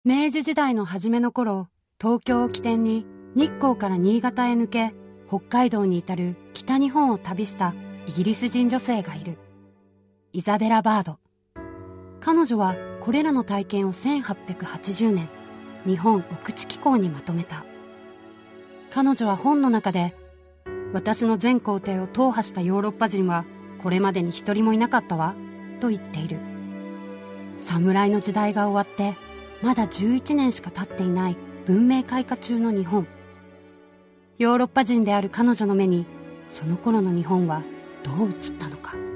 明治時代の初めの頃、東京を起点に日光から新潟へ抜け、北海道に至る北日本を旅したイギリス人女性がいる。イザベラ・バード。彼女はこれらの体験を1880年、日本奥地機構にまとめた。彼女は本の中で、私の全行程を踏破したヨーロッパ人はこれまでに一人もいなかったわ、と言っている。侍の時代が終わってまだ11年しか経っていない文明開化中の日本。ヨーロッパ人である彼女の目にその頃の日本はどう映ったのか。